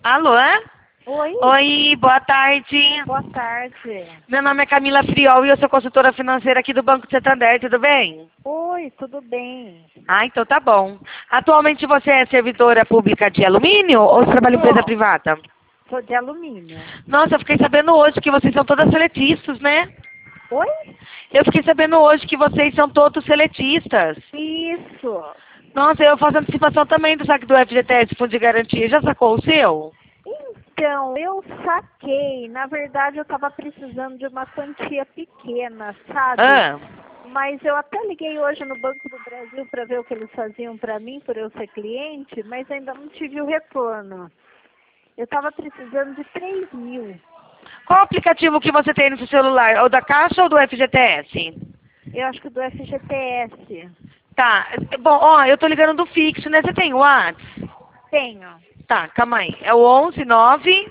Alô? Oi, Oi, boa tarde. boa tarde. Meu nome é Camila Friol e eu sou consultora financeira aqui do Banco Santander, tudo bem? Oi, tudo bem? Ah, então tá bom. Atualmente você é servidora pública de alumínio ou você trabalha em empresa Sou. privada? Sou de alumínio. Nossa, eu fiquei sabendo hoje que vocês são todas seletistas, né? Oi? Eu fiquei sabendo hoje que vocês são todos seletistas. Isso. Nossa, eu faço antecipação também do saque do FGTS, Fundo de Garantia. Já sacou o seu? Então, eu saquei. Na verdade, eu estava precisando de uma quantia pequena, sabe? Ah, Mas eu até liguei hoje no Banco do Brasil para ver o que eles faziam para mim, por eu ser cliente, mas ainda não tive o retorno. Eu estava precisando de 3 mil. qual aplicativo que você tem no seu celular? O da Caixa ou do FGTS? Eu acho que do FGTS. Tá, bom, ó, eu tô ligando do fixo, né? Você tem o WhatsApp? Tenho. Tá, calma aí. É o 11 9.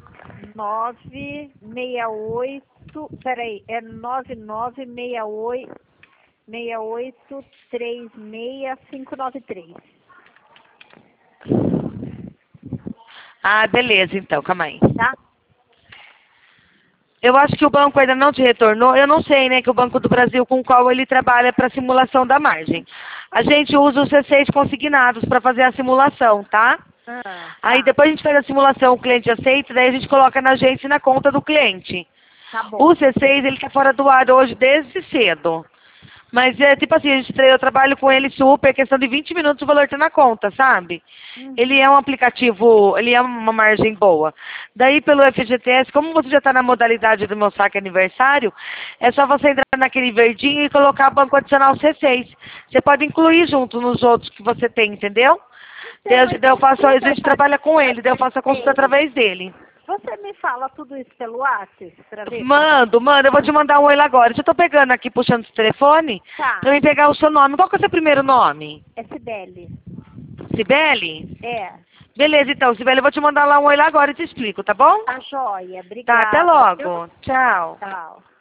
968, peraí, é 996836593. Ah, beleza, então, calma aí. Tá? Eu acho que o banco ainda não te retornou. Eu não sei, né, que o Banco do Brasil com o qual ele trabalha para simulação da margem. A gente usa os C6 consignados para fazer a simulação, tá? Aí Tá, depois a gente faz a simulação, o cliente aceita, daí a gente coloca na agência e na conta do cliente. tá bom. O C6, ele tá fora do ar hoje desde cedo. Mas é tipo assim, eu trabalho com ele super, questão de 20 minutos o valor tá na conta, sabe? Ele é um aplicativo, ele é uma margem boa. Daí pelo FGTS, como você já está na modalidade do meu saque aniversário, é só você entrar naquele verdinho e colocar banco adicional C6. Você pode incluir junto nos outros que você tem, entendeu? Daí eu faço, a gente trabalha com ele, daí eu faço a consulta através dele. Você me fala tudo isso pelo WhatsApp pra ver? Mando, eu vou te mandar um oi agora. Eu tô pegando aqui, puxando esse telefone, Tá, pra mim pegar o seu nome. Qual que é o seu primeiro nome? é Sibeli. Cibele? É, Beleza, então, Cibele, eu vou te mandar lá um oi lá agora e te explico, tá bom? tá joia. Tá, até Obrigada. Viu? logo. Tchau. Tchau.